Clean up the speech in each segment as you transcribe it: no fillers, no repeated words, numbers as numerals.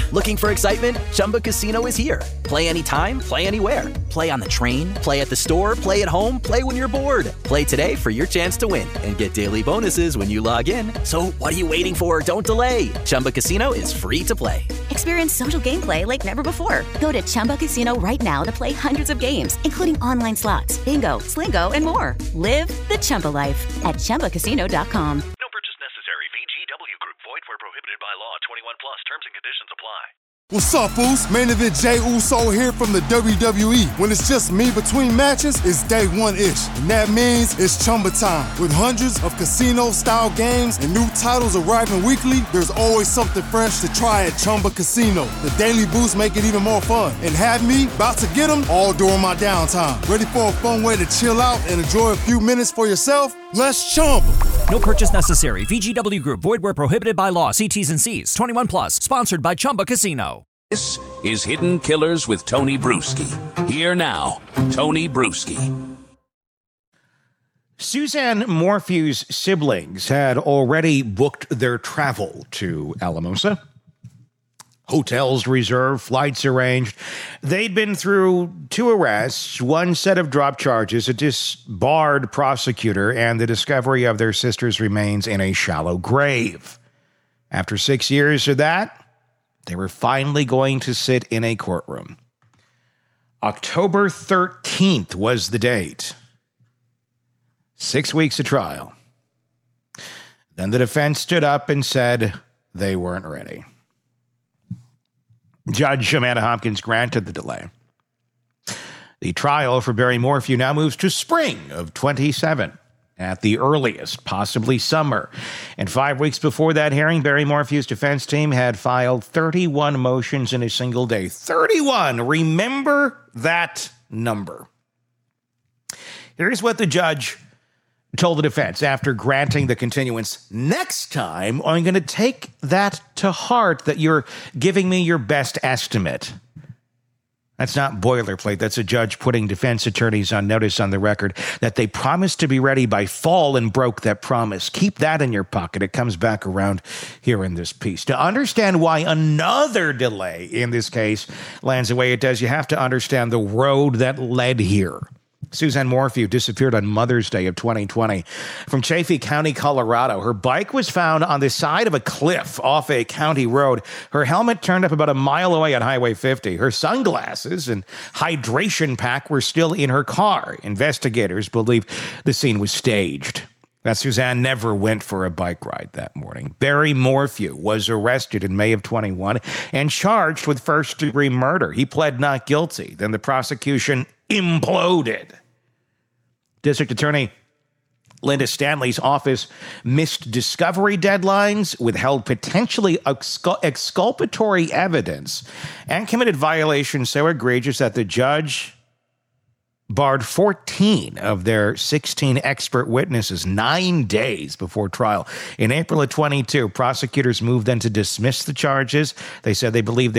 Looking for excitement? Chumba Casino is here. Play anytime, play anywhere. Play on the train, play at the store, play at home, play when you're bored. Play today for your chance to win and get daily bonuses when you log in. So what are you waiting for? Don't delay. Chumba Casino is free to play. Experience social gameplay like never before. Go to Chumba Casino right now to play hundreds of games, including online slots, bingo, Slingo, and more. Live the Chumba life at ChumbaCasino.com. No purchase necessary. VGW Group. Void where prohibited by law. 21 plus. Terms and conditions apply. What's up, Foos? Main event Jey Uso here from the WWE. When it's just me between matches, it's day one-ish. And that means it's Chumba time. With hundreds of casino-style games and new titles arriving weekly, there's always something fresh to try at Chumba Casino. The daily boosts make it even more fun. And have me about to get them all during my downtime. Ready for a fun way to chill out and enjoy a few minutes for yourself? Let's Chumba. No purchase necessary. VGW Group. Void where prohibited by law. See T's and C's. 21 plus. Sponsored by Chumba Casino. This is Hidden Killers with Tony Bruschi. Here now, Tony Bruschi. Suzanne Morphew's siblings had already booked their travel to Alamosa. Hotels reserved, flights arranged. They'd been through 2 arrests, 1 set of drop charges, a disbarred prosecutor, and the discovery of their sister's remains in a shallow grave. After 6 years of that, they were finally going to sit in a courtroom. October 13th was the date. 6 weeks of trial. Then the defense stood up and said they weren't ready. Judge Amanda Hopkins granted the delay. The trial for Barry Morphew now moves to spring of 27. At the earliest, possibly summer. And 5 weeks before that hearing, Barry Morphew's defense team had filed 31 motions in a single day. 31! Remember that number. Here's what the judge told the defense after granting the continuance. Next time, I'm going to take that to heart that you're giving me your best estimate. That's not boilerplate. That's a judge putting defense attorneys on notice on the record that they promised to be ready by fall and broke that promise. Keep that in your pocket. It comes back around here in this piece. To understand why another delay in this case lands the way it does, you have to understand the road that led here. Suzanne Morphew disappeared on Mother's Day of 2020 from Chaffee County, Colorado. Her bike was found on the side of a cliff off a county road. Her helmet turned up about a mile away on Highway 50. Her sunglasses and hydration pack were still in her car. Investigators believe the scene was staged. That Suzanne never went for a bike ride that morning. Barry Morphew was arrested in May of 21 and charged with first-degree murder. He pled not guilty. Then the prosecution imploded. District Attorney Linda Stanley's office missed discovery deadlines, withheld potentially exculpatory evidence, and committed violations so egregious that the judge barred 14 of their 16 expert witnesses 9 days before trial. In April of 22, prosecutors moved then to dismiss the charges. They said they believed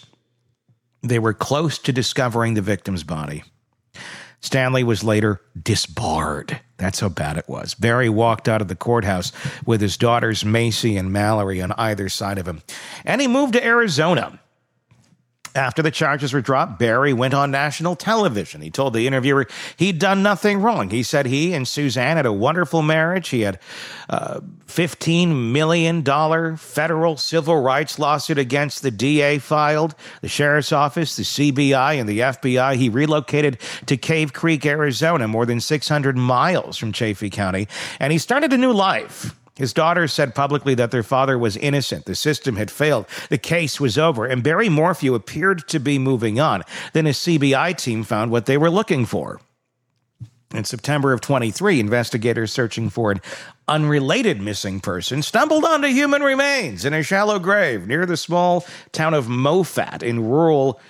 they were close to discovering the victim's body. Stanley was later disbarred. That's how bad it was. Barry walked out of the courthouse with his daughters Macy and Mallory on either side of him. And he moved to Arizona. After the charges were dropped, Barry went on national television. He told the interviewer he'd done nothing wrong. He said he and Suzanne had a wonderful marriage. He had a $15 million federal civil rights lawsuit against the DA filed, the sheriff's office, the CBI, and the FBI. He relocated to Cave Creek, Arizona, more than 600 miles from Chaffee County, and he started a new life. His daughters said publicly that their father was innocent. The system had failed. The case was over, and Barry Morphew appeared to be moving on. Then his CBI team found what they were looking for. In September of 23, investigators searching for an unrelated missing person stumbled onto human remains in a shallow grave near the small town of Moffat in rural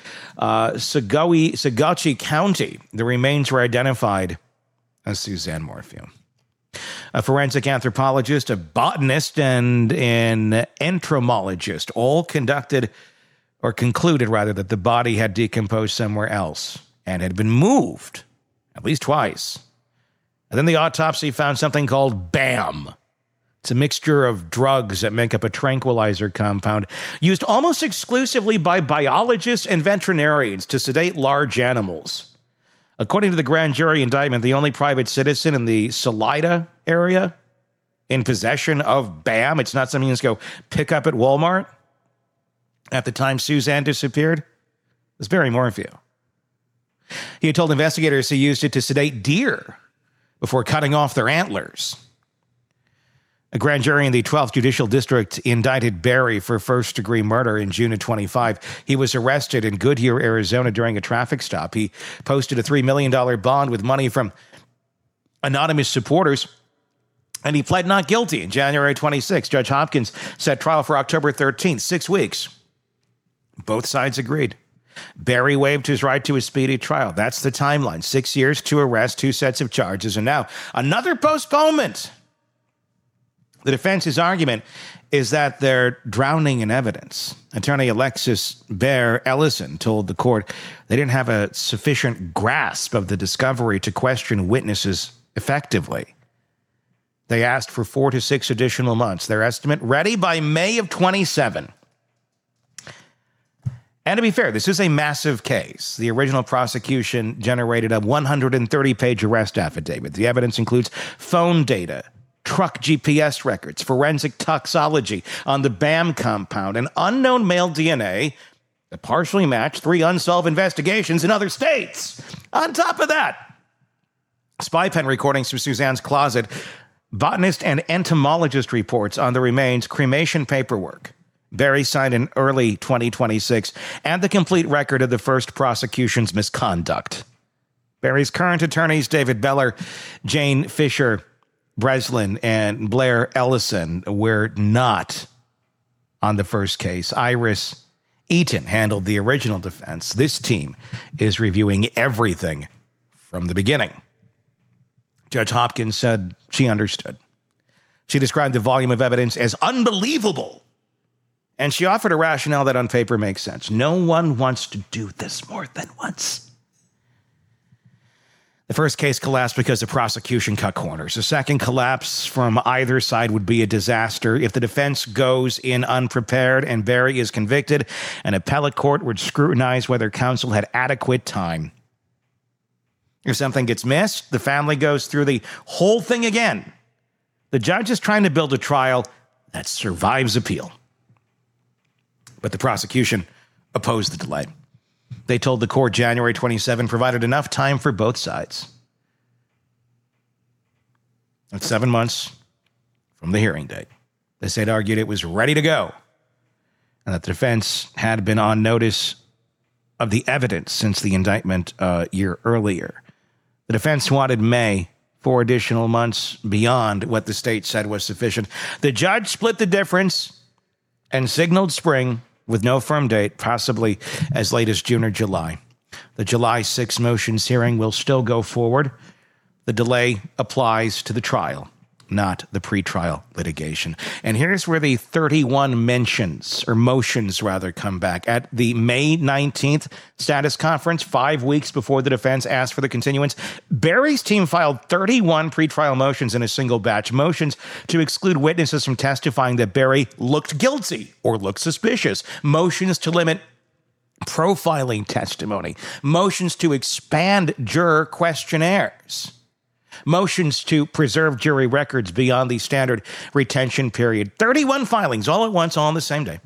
Saguache County. The remains were identified as Suzanne Morphew. A forensic anthropologist, a botanist, and an entomologist all concluded that the body had decomposed somewhere else and had been moved at least twice. And then the autopsy found something called BAM, It's a mixture of drugs that make up a tranquilizer compound used almost exclusively by biologists and veterinarians to sedate large animals. According to the grand jury indictment, the only private citizen in the Salida area in possession of BAM, it's not something you just go pick up at Walmart, at the time Suzanne disappeared, was Barry Morphew. He had told investigators he used it to sedate deer before cutting off their antlers. A grand jury in the 12th Judicial District indicted Barry for first-degree murder in June of 25. He was arrested in Goodyear, Arizona during a traffic stop. He posted a $3 million bond with money from anonymous supporters, and he pled not guilty in January 26. Judge Hopkins set trial for October 13th, 6 weeks. Both sides agreed. Barry waived his right to a speedy trial. That's the timeline. 6 years, 2 arrests, 2 sets of charges, and now another postponement. The defense's argument is that they're drowning in evidence. Attorney Alexis Bear Ellison told the court they didn't have a sufficient grasp of the discovery to question witnesses effectively. They asked for 4 to 6 additional months. Their estimate, ready by May of 27. And to be fair, this is a massive case. The original prosecution generated a 130-page arrest affidavit. The evidence includes phone data, truck GPS records, forensic toxicology on the BAM compound, and unknown male DNA that partially matched 3 unsolved investigations in other states. On top of that, spy pen recordings from Suzanne's closet, botanist and entomologist reports on the remains, cremation paperwork Barry signed in early 2026, and the complete record of the first prosecution's misconduct. Barry's current attorneys, David Beller, Jane Fisher, Breslin, and Blair Ellison, were not on the first case. Iris Eaton handled the original defense. This team is reviewing everything from the beginning. Judge Hopkins said she understood. She described the volume of evidence as unbelievable, and she offered a rationale that on paper makes sense. No one wants to do this more than once. The first case collapsed because the prosecution cut corners. A second collapse from either side would be a disaster. If the defense goes in unprepared and Barry is convicted, an appellate court would scrutinize whether counsel had adequate time. If something gets missed, the family goes through the whole thing again. The judge is trying to build a trial that survives appeal. But the prosecution opposed the delay. They told the court January 27 provided enough time for both sides. That's 7 months from the hearing date. They said argued it was ready to go, and that the defense had been on notice of the evidence since the indictment a year earlier. The defense wanted May, 4 additional months beyond what the state said was sufficient. The judge split the difference and signaled spring with no firm date, possibly as late as June or July. The July 6 motions hearing will still go forward. The delay applies to the trial, not the pretrial litigation. And here's where the 31 motions come back. At the May 19th status conference, 5 weeks before the defense asked for the continuance, Barry's team filed 31 pretrial motions in a single batch. Motions to exclude witnesses from testifying that Barry looked guilty or looked suspicious. Motions to limit profiling testimony. Motions to expand juror questionnaires. Motions to preserve jury records beyond the standard retention period. 31 filings all at once, all on the same day.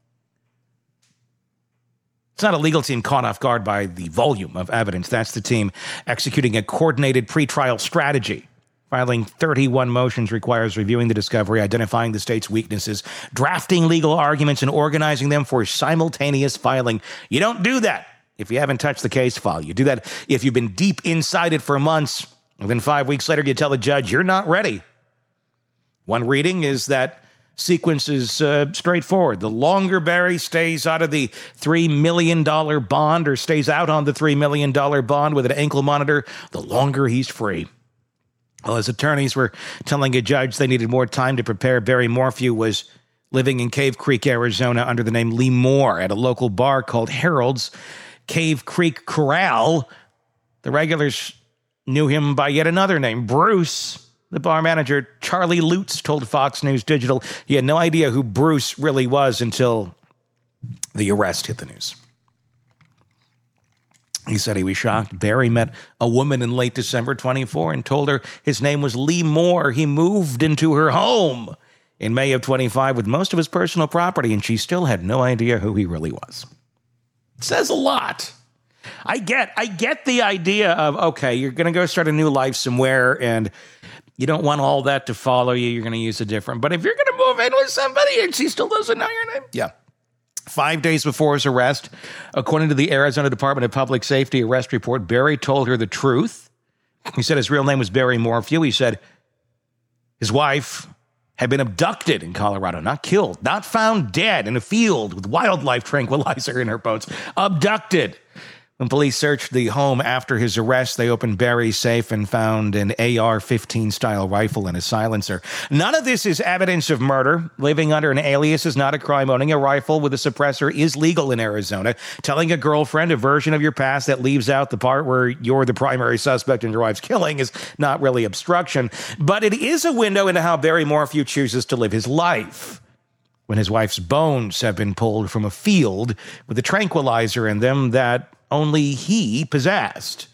It's not a legal team caught off guard by the volume of evidence. That's the team executing a coordinated pretrial strategy. Filing 31 motions requires reviewing the discovery, identifying the state's weaknesses, drafting legal arguments, and organizing them for simultaneous filing. You don't do that if you haven't touched the case file. You do that if you've been deep inside it for months. And then 5 weeks later, you tell the judge you're not ready. One reading is that sequence is straightforward. The longer Barry stays out of the $3 million bond or stays out on the $3 million bond with an ankle monitor, the longer he's free. Well, his attorneys were telling a judge they needed more time to prepare. Barry Morphew was living in Cave Creek, Arizona, under the name Lee Moore at a local bar called Harold's Cave Creek Corral. The regulars knew him by yet another name, Bruce. The bar manager, Charlie Lutz, told Fox News Digital he had no idea who Bruce really was until the arrest hit the news. He said he was shocked. Barry met a woman in late December 24 and told her his name was Lee Moore. He moved into her home in May of 25 with most of his personal property, and she still had no idea who he really was. It says a lot. I get the idea of, okay, you're going to go start a new life somewhere, and you don't want all that to follow you. You're going to use a different. But if you're going to move in with somebody and she still doesn't know your name, yeah. 5 days before his arrest, according to the Arizona Department of Public Safety arrest report, Barry told her the truth. He said his real name was Barry Morphew. He said his wife had been abducted in Colorado, not killed, not found dead in a field with wildlife tranquilizer in her boats. Abducted. When police searched the home after his arrest, they opened Barry's safe and found an AR-15 style rifle and a silencer. None of this is evidence of murder. Living under an alias is not a crime. Owning a rifle with a suppressor is legal in Arizona. Telling a girlfriend a version of your past that leaves out the part where you're the primary suspect in your wife's killing is not really obstruction. But it is a window into how Barry Morphew chooses to live his life. When his wife's bones have been pulled from a field with a tranquilizer in them that only he possessed.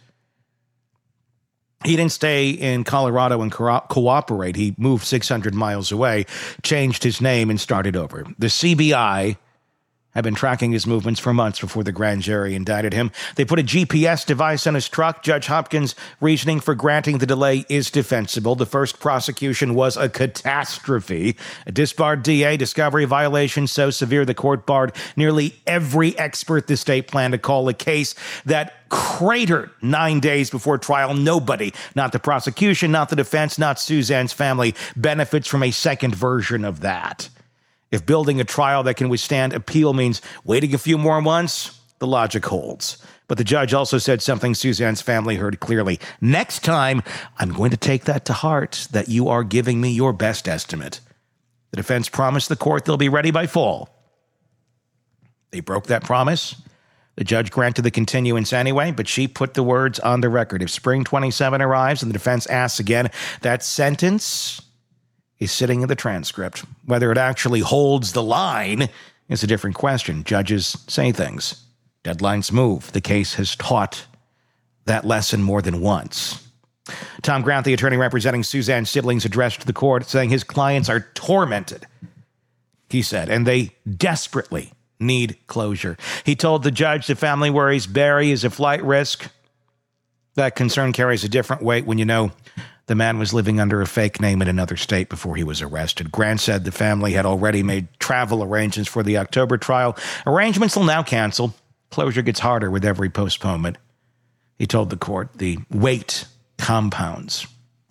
He didn't stay in Colorado and cooperate. He moved 600 miles away, changed his name, and started over. The CBI had been tracking his movements for months before the grand jury indicted him. They put a GPS device on his truck. Judge Hopkins' reasoning for granting the delay is defensible. The first prosecution was a catastrophe. A disbarred DA, discovery violation so severe the court barred nearly every expert the state planned to call a case that cratered 9 days before trial. Nobody, not the prosecution, not the defense, not Suzanne's family, benefits from a second version of that. If building a trial that can withstand appeal means waiting a few more months, the logic holds. But the judge also said something Suzanne's family heard clearly. Next time, I'm going to take that to heart, that you are giving me your best estimate. The defense promised the court they'll be ready by fall. They broke that promise. The judge granted the continuance anyway, but she put the words on the record. If spring 27 arrives and the defense asks again, that sentence is sitting in the transcript. Whether it actually holds the line is a different question. Judges say things. Deadlines move. The case has taught that lesson more than once. Tom Grant, the attorney representing Suzanne's siblings, addressed the court saying his clients are tormented, he said, and they desperately need closure. He told the judge the family worries Barry is a flight risk. That concern carries a different weight when you know the man was living under a fake name in another state before he was arrested. Grant said the family had already made travel arrangements for the October trial. Arrangements will now cancel. Closure gets harder with every postponement. He told the court the weight compounds.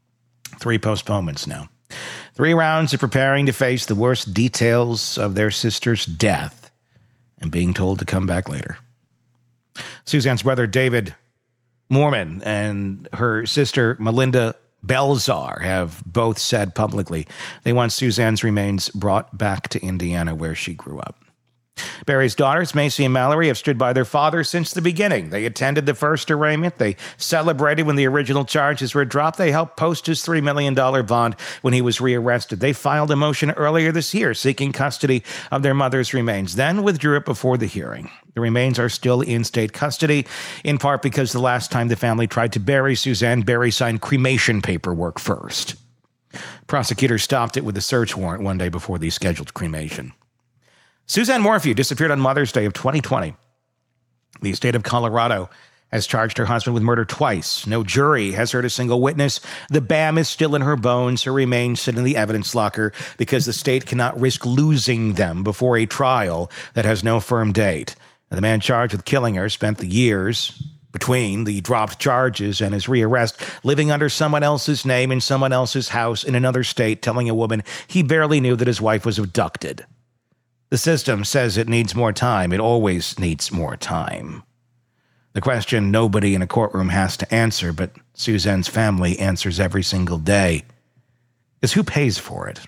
3 postponements now. 3 rounds of preparing to face the worst details of their sister's death and being told to come back later. Suzanne's brother, David Moorman, and her sister, Melinda Belzar, have both said publicly they want Suzanne's remains brought back to Indiana, where she grew up. Barry's daughters, Macy and Mallory, have stood by their father since the beginning. They attended the first arraignment. They celebrated when the original charges were dropped. They helped post his $3 million bond when he was rearrested. They filed a motion earlier this year seeking custody of their mother's remains, then withdrew it before the hearing. The remains are still in state custody, in part because the last time the family tried to bury Suzanne, Barry signed cremation paperwork first. Prosecutors stopped it with a search warrant one day before the scheduled cremation. Suzanne Morphew disappeared on Mother's Day of 2020. The state of Colorado has charged her husband with murder twice. No jury has heard a single witness. The BAM is still in her bones. Her remains sit in the evidence locker because the state cannot risk losing them before a trial that has no firm date. And the man charged with killing her spent the years between the dropped charges and his rearrest living under someone else's name in someone else's house in another state, telling a woman he barely knew that his wife was abducted. The system says it needs more time. It always needs more time. The question nobody in a courtroom has to answer, but Suzanne's family answers every single day, is who pays for it?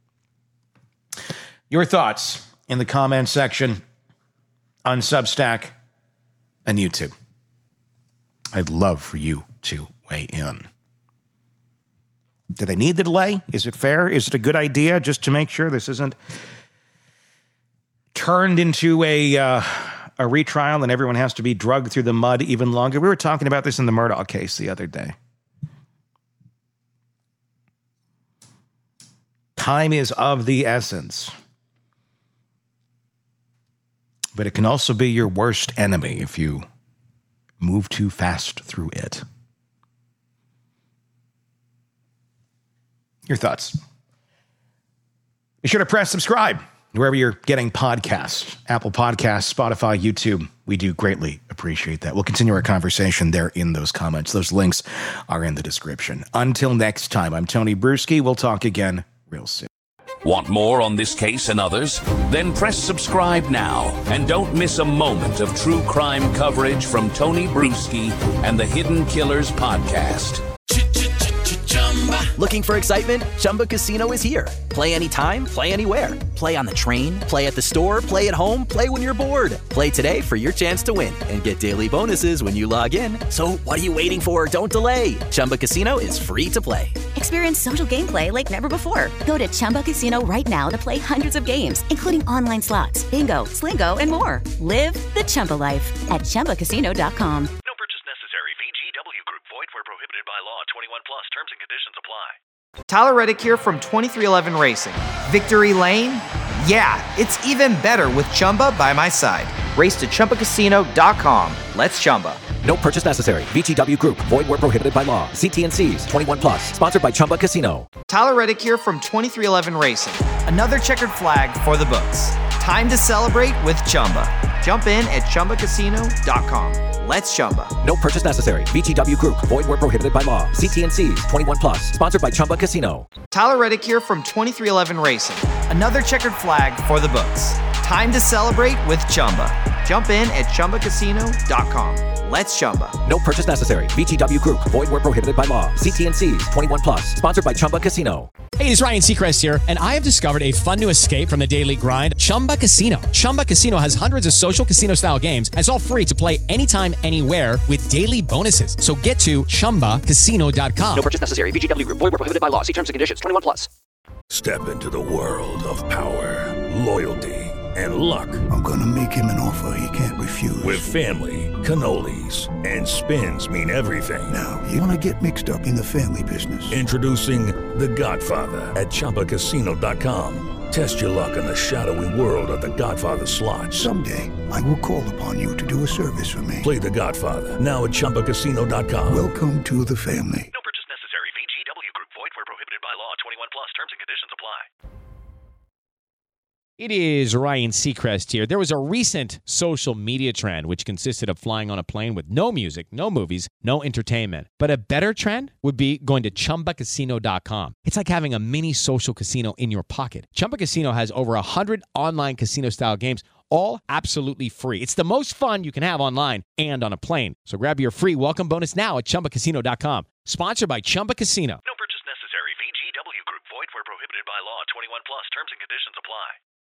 Your thoughts in the comment section on Substack and YouTube. I'd love for you to weigh in. Do they need the delay? Is it fair? Is it a good idea just to make sure this isn't turned into a retrial and everyone has to be drugged through the mud even longer? We were talking about this in the Murdaugh case the other day. Time is of the essence. But it can also be your worst enemy if you move too fast through it. Your thoughts? Be sure to press subscribe wherever you're getting podcasts. Apple Podcasts, Spotify, YouTube. We do greatly appreciate that. We'll continue our conversation there in those comments. Those links are in the description. Until next time, I'm Tony Bruschi. We'll talk again real soon. Want more on this case and others? Then press subscribe now and don't miss a moment of true crime coverage from Tony Bruschi and the Hidden Killers podcast. Looking for excitement? Chumba Casino is here. Play anytime, play anywhere. Play on the train, play at the store, play at home, play when you're bored. Play today for your chance to win and get daily bonuses when you log in. So what are you waiting for? Don't delay. Chumba Casino is free to play. Experience social gameplay like never before. Go to Chumba Casino right now to play hundreds of games, including online slots, bingo, Slingo, and more. Live the Chumba life at ChumbaCasino.com. No purchase necessary. VGW Group. Void where prohibited by law. 21 plus. Terms and conditions apply. Tyler Reddick here from 2311 Racing. Victory Lane? Yeah, it's even better with Chumba by my side. Race to ChumbaCasino.com. Let's Chumba. No purchase necessary. VGW Group. Void where prohibited by law. See T&Cs. 21 plus. Sponsored by Chumba Casino. Tyler Reddick here from 2311 Racing. Another checkered flag for the books. Time to celebrate with Chumba. Jump in at ChumbaCasino.com. Let's Chumba. No purchase necessary. VGW Group. Void where prohibited by law. See T&Cs. 21 plus. Sponsored by Chumba Casino. Tyler Reddick here from 2311 Racing. Another checkered flag for the books. Time to celebrate with Chumba. Jump in at ChumbaCasino.com. Let's Chumba. No purchase necessary. VGW Group. Void where prohibited by law. See T&Cs. 21 plus. Sponsored by Chumba Casino. Hey, it's Ryan Seacrest here, and I have discovered a fun new escape from the daily grind, Chumba Casino. Chumba Casino has hundreds of social casino-style games, and it's all free to play anytime, anywhere with daily bonuses. So get to ChumbaCasino.com. No purchase necessary. VGW Group. Void where prohibited by law. See terms and conditions. 21 plus. Step into the world of power, loyalty, and luck. I'm gonna make him an offer he can't refuse. With family, cannolis, and spins mean everything. Now, you wanna get mixed up in the family business. Introducing The Godfather at ChumbaCasino.com. Test your luck in the shadowy world of The Godfather slot. Someday, I will call upon you to do a service for me. Play The Godfather, now at ChumbaCasino.com. Welcome to the family. No purchase necessary. VGW Group. Void where prohibited by law. 21 plus. Terms and conditions apply. It is Ryan Seacrest here. There was a recent social media trend which consisted of flying on a plane with no music, no movies, no entertainment. But a better trend would be going to ChumbaCasino.com. It's like having a mini social casino in your pocket. Chumba Casino has over 100 online casino-style games, all absolutely free. It's the most fun you can have online and on a plane. So grab your free welcome bonus now at ChumbaCasino.com. Sponsored by Chumba Casino. No